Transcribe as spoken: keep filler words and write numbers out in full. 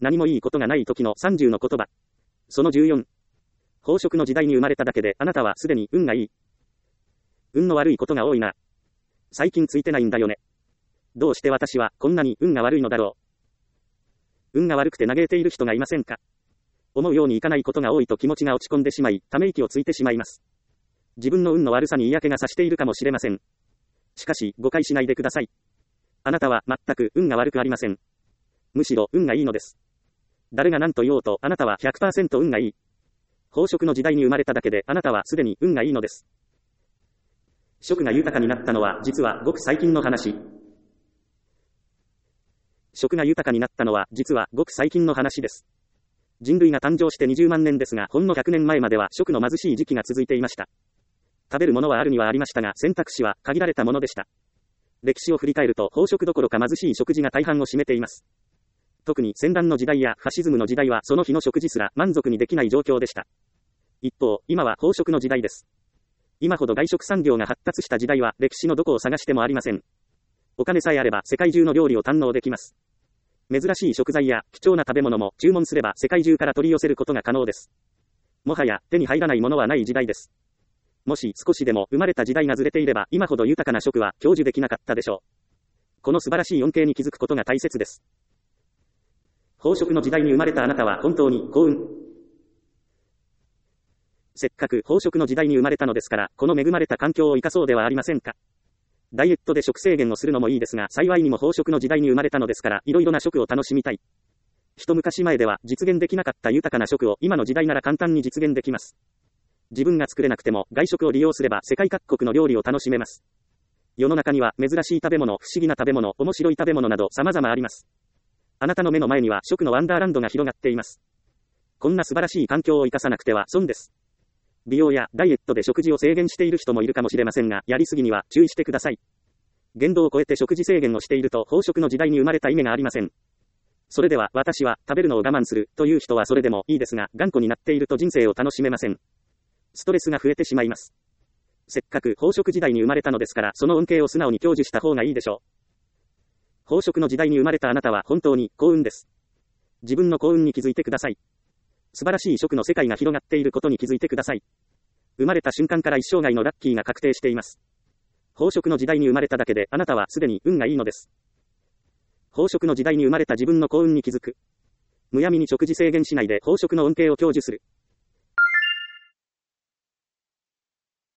何もいいことがない時のさんじゅうの言葉。そのじゅうよん。飽食の時代に生まれただけであなたはすでに運がいい。運の悪いことが多いな。最近ついてないんだよね。どうして私はこんなに運が悪いのだろう。運が悪くて嘆いている人がいませんか。思うようにいかないことが多いと気持ちが落ち込んでしまい、ため息をついてしまいます。自分の運の悪さに嫌気がさしているかもしれません。しかし、誤解しないでください。あなたは全く運が悪くありません。むしろ運がいいのです。誰が何と言おうとあなたは ひゃくパーセント 運がいい。飽食の時代に生まれただけであなたはすでに運がいいのです。食が豊かになったのは実はごく最近の話。食が豊かになったのは実はごく最近の話です。人類が誕生してにじゅうまんねんですが、ほんのひゃくねんまえまでは食の貧しい時期が続いていました。食べるものはあるにはありましたが、選択肢は限られたものでした。歴史を振り返ると、飽食どころか貧しい食事が大半を占めています。特に戦乱の時代やファシズムの時代はその日の食事すら満足にできない状況でした。一方、今は飽食の時代です。今ほど外食産業が発達した時代は歴史のどこを探してもありません。お金さえあれば世界中の料理を堪能できます。珍しい食材や貴重な食べ物も注文すれば世界中から取り寄せることが可能です。もはや手に入らないものはない時代です。もし少しでも生まれた時代がずれていれば今ほど豊かな食は享受できなかったでしょう。この素晴らしい恩恵に気づくことが大切です。飽食の時代に生まれたあなたは本当に幸運。せっかく飽食の時代に生まれたのですから、この恵まれた環境を生かそうではありませんか。ダイエットで食制限をするのもいいですが、幸いにも飽食の時代に生まれたのですから、いろいろな食を楽しみたい。一昔前では実現できなかった豊かな食を今の時代なら簡単に実現できます。自分が作れなくても外食を利用すれば世界各国の料理を楽しめます。世の中には珍しい食べ物、不思議な食べ物、面白い食べ物など様々あります。あなたの目の前には食のワンダーランドが広がっています。こんな素晴らしい環境を生かさなくては損です。美容やダイエットで食事を制限している人もいるかもしれませんが、やりすぎには注意してください。限度を超えて食事制限をしていると飽食の時代に生まれた意味がありません。それでは私は食べるのを我慢するという人はそれでもいいですが、頑固になっていると人生を楽しめません。ストレスが増えてしまいます。せっかく飽食時代に生まれたのですから、その恩恵を素直に享受した方がいいでしょう。飽食の時代に生まれたあなたは本当に幸運です。自分の幸運に気づいてください。素晴らしい食の世界が広がっていることに気づいてください。生まれた瞬間から一生涯のラッキーが確定しています。飽食の時代に生まれただけであなたはすでに運がいいのです。飽食の時代に生まれた自分の幸運に気づく。むやみに食事制限しないで飽食の恩恵を享受する。